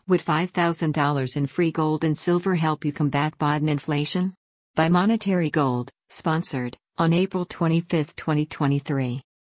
Would $5,000 in free gold and silver help you combat Biden inflation? By Monetary Gold, sponsored, on April 25, 2023.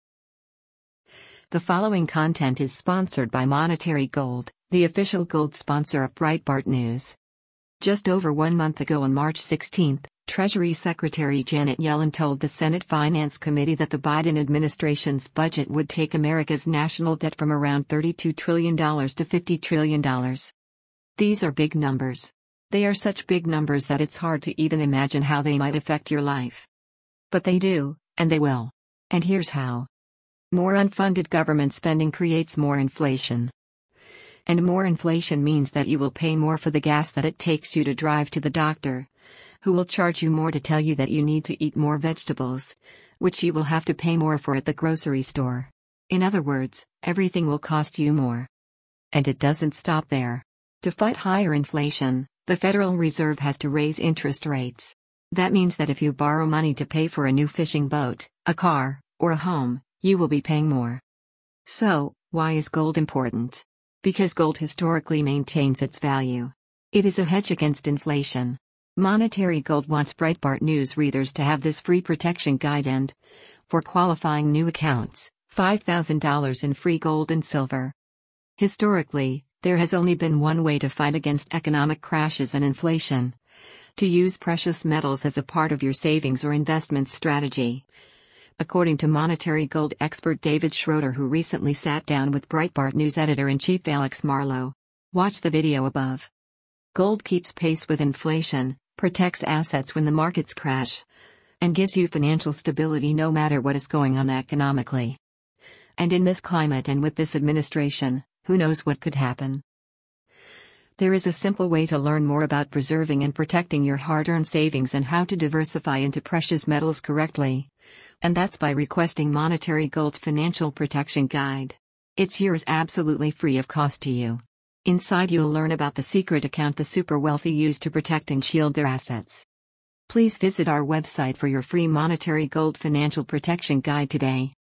The following content is sponsored by Monetary Gold, the official gold sponsor of Breitbart News. Just over 1 month ago on March 16, Treasury Secretary Janet Yellen told the Senate Finance Committee that the Biden administration's budget would take America's national debt from around $32 trillion to $50 trillion. These are big numbers. They are such big numbers that it's hard to even imagine how they might affect your life. But they do, and they will. And here's how. More unfunded government spending creates more inflation. And more inflation means that you will pay more for the gas that it takes you to drive to the doctor, who will charge you more to tell you that you need to eat more vegetables, which you will have to pay more for at the grocery store. In other words, everything will cost you more. And it doesn't stop there. To fight higher inflation, the Federal Reserve has to raise interest rates. That means that if you borrow money to pay for a new fishing boat, a car, or a home, you will be paying more. So, why is gold important? Because gold historically maintains its value. It is a hedge against inflation. Monetary Gold wants Breitbart News readers to have this free protection guide and, for qualifying new accounts, $5,000 in free gold and silver. Historically, there has only been one way to fight against economic crashes and inflation: to use precious metals as a part of your savings or investment strategy. According to Monetary Gold expert David Schroeder, who recently sat down with Breitbart News editor-in-chief Alex Marlow. Watch the video above. Gold keeps pace with inflation, protects assets when the markets crash, and gives you financial stability no matter what is going on economically. And in this climate and with this administration, who knows what could happen? There is a simple way to learn more about preserving and protecting your hard-earned savings and how to diversify into precious metals correctly. And that's by requesting Monetary Gold's Financial Protection Guide. It's yours absolutely free of cost to you. Inside you'll learn about the secret account the super wealthy use to protect and shield their assets. Please visit our website for your free Monetary Gold Financial Protection Guide today.